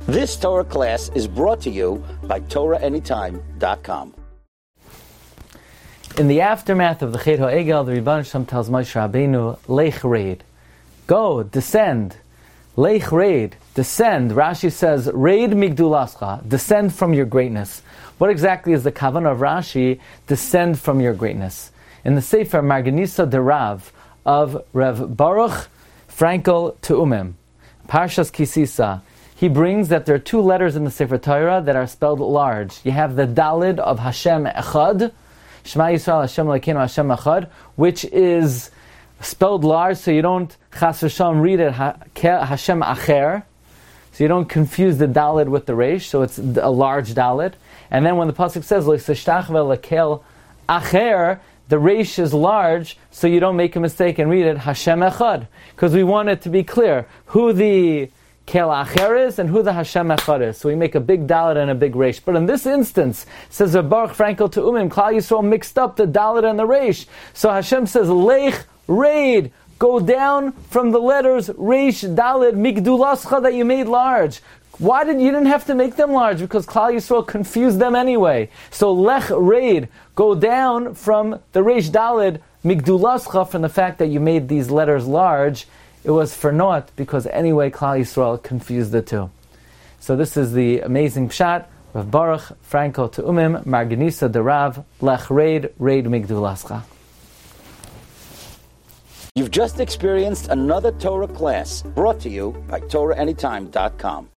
This Torah class is brought to you by TorahAnytime.com. In the aftermath of the Chet HaEgel, the Rebbeinu Shem tells Moshe Rabbeinu, Lech Raid. Go, descend. Lech Raid, descend. Rashi says, Raid Migdulascha, descend from your greatness. What exactly is the kavanah of Rashi? Descend from your greatness. In the Sefer Marganisa de Rav of Rev Baruch Frankel Teumim, Parshas Kisisa, he brings that there are two letters in the Sefer Torah that are spelled large. You have the Dalid of Hashem Echad, Shema Yisrael Hashem Elokeinu Hashem Echad, which is spelled large, so you don't Chas v'Shalom read it Hashem Acher, so you don't confuse the Dalid with the Reish, so it's a large Dalid. And then when the pasuk says L'sishtach ve'lekel Acher, the Reish is large, so you don't make a mistake and read it Hashem Echad, because we want it to be clear who the Kel Acher is and who the Hashem Echad is. So we make a big Dalet and a big Reish. But in this instance, says Baruch Frankel Teumim, Klal Yisrael mixed up the Dalet and the Reish. So Hashem says, Lech Raid, go down from the letters Reish Dalet Migdulascha that you made large. Why you didn't have to make them large? Because Klal Yisrael confused them anyway. So Lech Raid, go down from the Reish Dalet Migdulascha, from the fact that you made these letters large. It was for naught, because anyway Klal Yisrael confused the two. So this is the amazing pshat of Baruch Frankel Teumim Marganisa de Rav Lech Raid Migdulascha. You've just experienced another Torah class brought to you by TorahAnytime.com.